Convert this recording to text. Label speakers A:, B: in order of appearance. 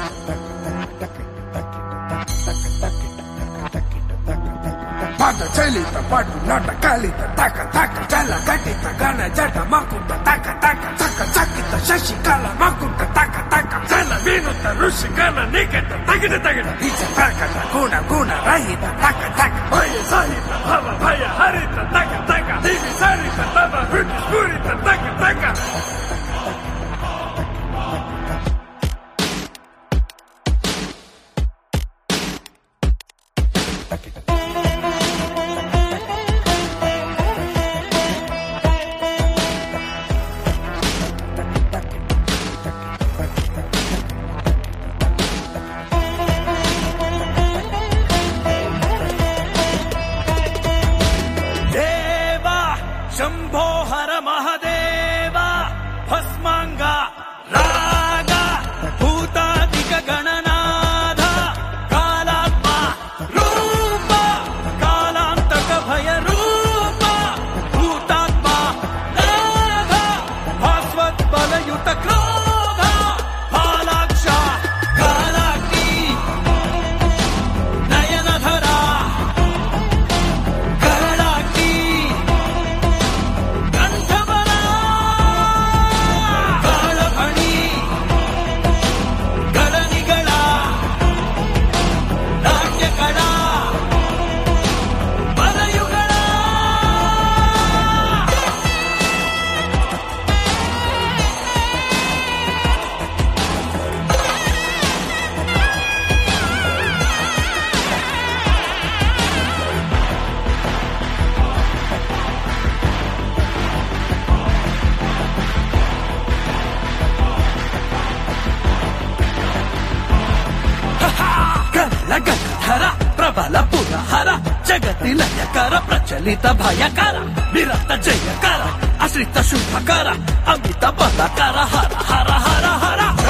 A: ಪಾಠ ಚಲಿತ ಪಾಟು ನಾಟ ಕಾಲಿತ ತಾಕ ತಾಕ ಜಲ ಘಟಿತ ಗಣ ಜಟ ಮಕುಂಟ ತಾಕ ತಾಕ ಚಕ ಚಕಿತ ಶಶಿಕಾಲ ಮಕುಂಟ ತಾಕ ತಾಕ ಜಲ ಮೀನುತ್ತ ಋಷಿಗಣ ನಿಕಟ ತಗಿಡ ತಗಿಡ ಈಚ ಪ್ರಕಟ ಗುಣ ಗುಣ ರಹಿತ ತಾಕ ತಾಕ ಭಯ ಸಹಿತ ಭವ ಭಯ ಹರಿತ ತಾಕ ತಾಕ ದಿವಿ ಸರಿತ ತವ ಹುಟ್ಟು ಸ್ಫುರಿತ ತಾಕ ತಾಕ
B: ಶಂಭೋ ಹರ ಮಹದೇವ ಭಸ್ಮಾಂಗ ರಾಗ ಭೂತಾಧಿಕ ಗಣನಾಥ ಕಾಲಾತ್ಮ ರೂಪ ಕಾಲಾಂತಕ ಭಯ ರೂಪ ಭೂತಾತ್ಮ ನಾಥ ಭಾಸ್ವತ್ ಬಲಯುತ ಕ್ರೋಧ ಬಾಲಾಕ್ಷ ಕಾಲಾಗ್ನಿ ನಯನಧರ ಕರಳಾಗ್ನಿ ಗಗನಧರ ಪ್ರಬಲ ಪುರಹರ ಜಗತಿ ಲಯಕರ ಪ್ರಚಲಿತ ಭಯಕರ ನಿರತ ಜಯಕರ ಅಶ್ರಿತ ಶುಭಕರ ಅಮಿತ ಬಲಕರ ಹರ ಹರ ಹರ ಹರ